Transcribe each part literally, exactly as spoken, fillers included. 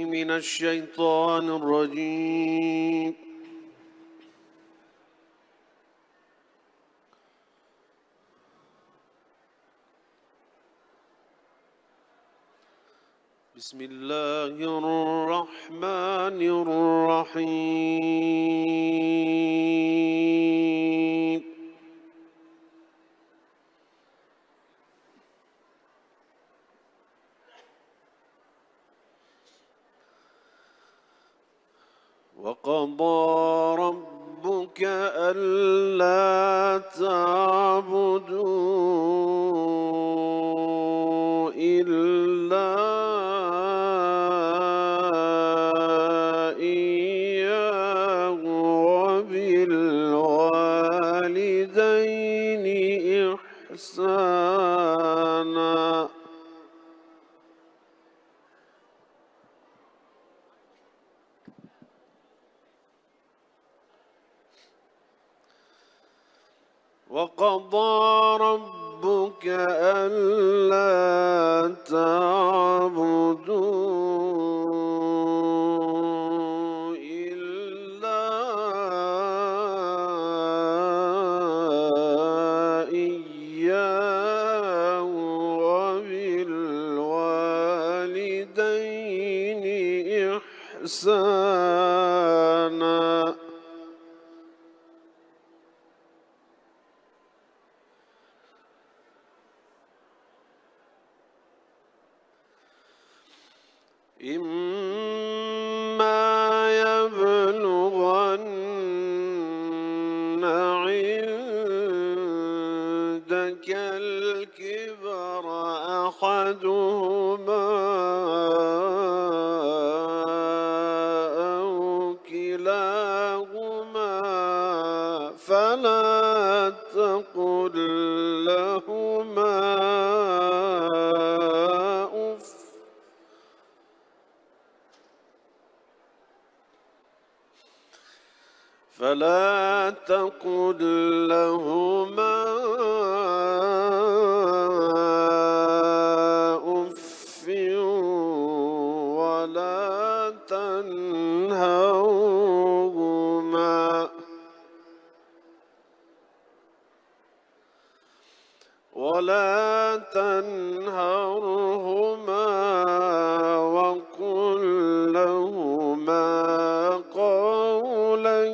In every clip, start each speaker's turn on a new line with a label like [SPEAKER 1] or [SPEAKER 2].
[SPEAKER 1] من الشيطان الرجيم. بسم الله الرحمن الرحيم. وقضى ربك ألا تعبدوا إلا إياه وبالوالدين إحسانا. وقضى ربك ألا تعبدوا إلا إياه وبالوالدين إحسانا. إما يبلغن عندك الكبر أحدهما أو كلاهما فلا تقل لهما فلا تقل لهما أف ولا تنهرهما ولا تنهرهما وقل لهما قولا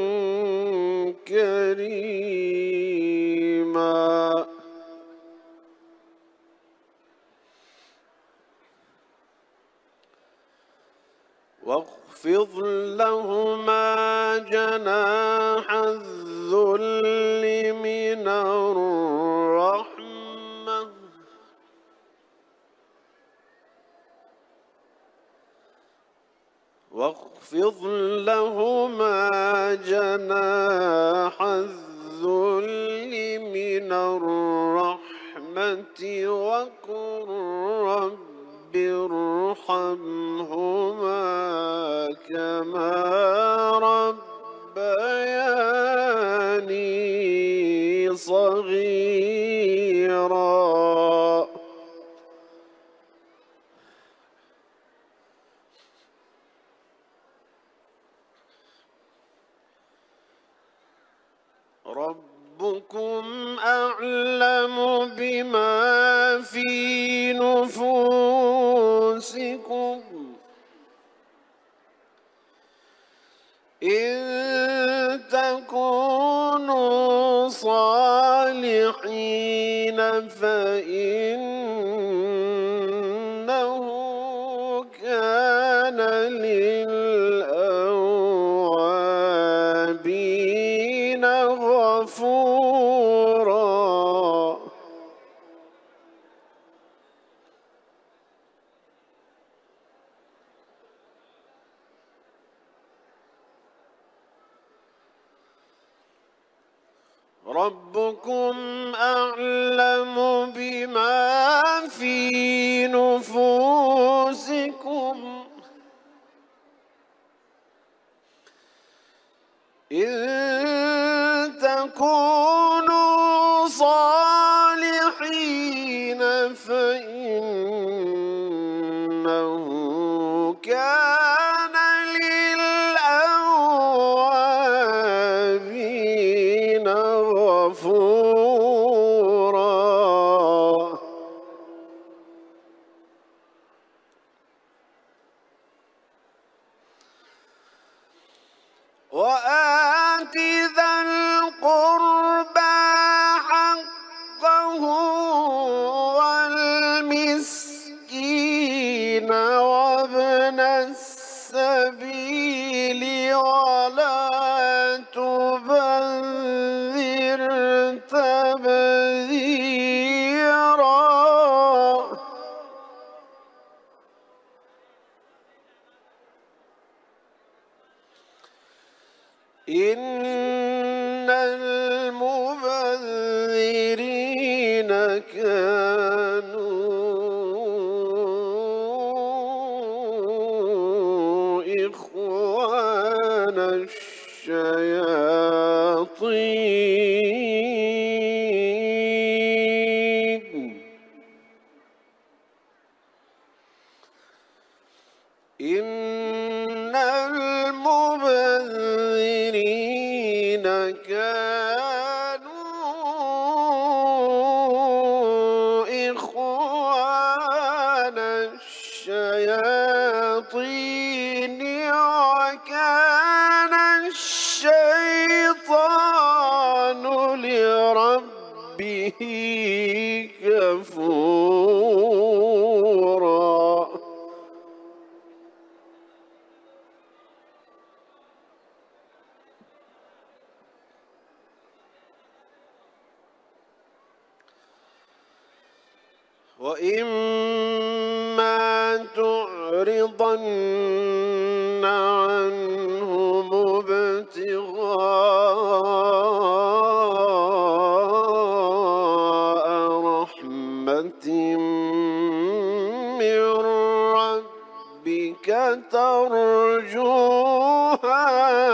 [SPEAKER 1] كريما. واخفض لهما جناح الذل من الرحمة واخفض لهما جناح الذل من الرحمة وقل رب ارحمهما كما ربياني صغيرا. ربكم أعلم بما في نفوسكم إن تكونوا صالحين فإنه كان للأوابين غفورا. ربكم أعلم بما في نفوسكم إن تكونوا صالحين فإنه كان للأوابين غفورا وآت ذا القربى حقه والمسكين وابن السبيل ولا تبذر تبذيرا إن المبذرين كانوا إخوان الشياطين إن المبذرين كانوا إخوان الشياطين وكان الشيطان لربه كفورا وإما تعرضن عنهم ابتغاء رحمة من ربك ترجوها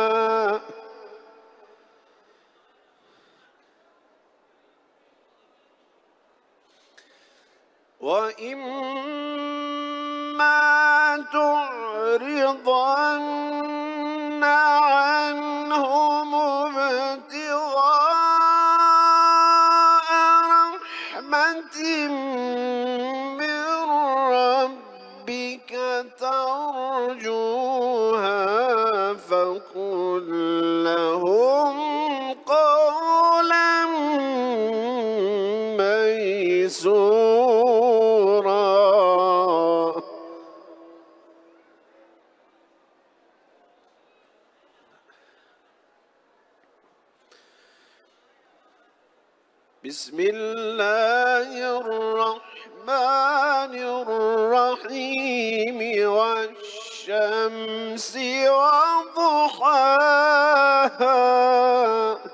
[SPEAKER 1] وإما تعرضن عنهم ابتغاء رحمة من ربك ترجوها فقل لهم قولا ميسورا بسم الله الرحمن الرحيم والشمس وضحاها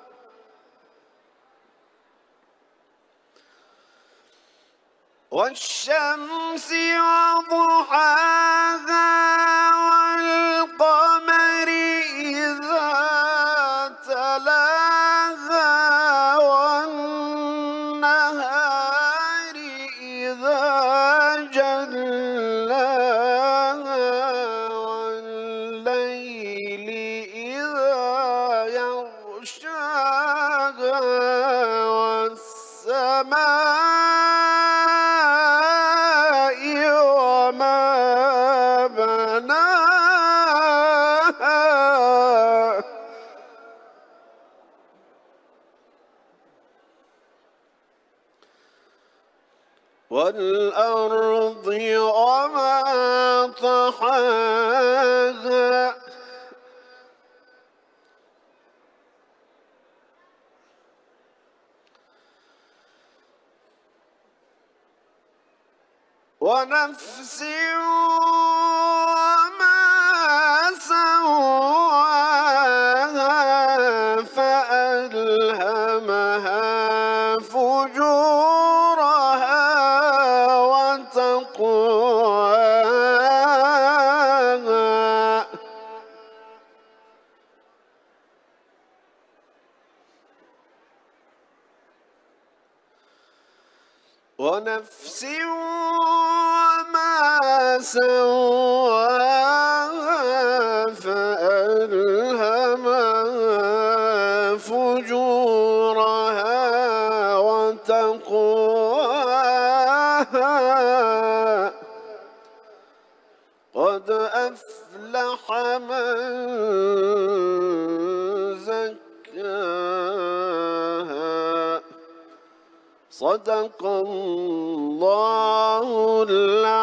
[SPEAKER 1] والشمس وضحاها والقمر إذا تلاها والنهار إذا جلاها والليل إذا يغشاها والسماء والأرض وما طحاها ونفس وما سواها فألهمها فجورها وتقواها ونفس وما سواها وتقواها قد أفلح من زكاها صدق الله العظيم.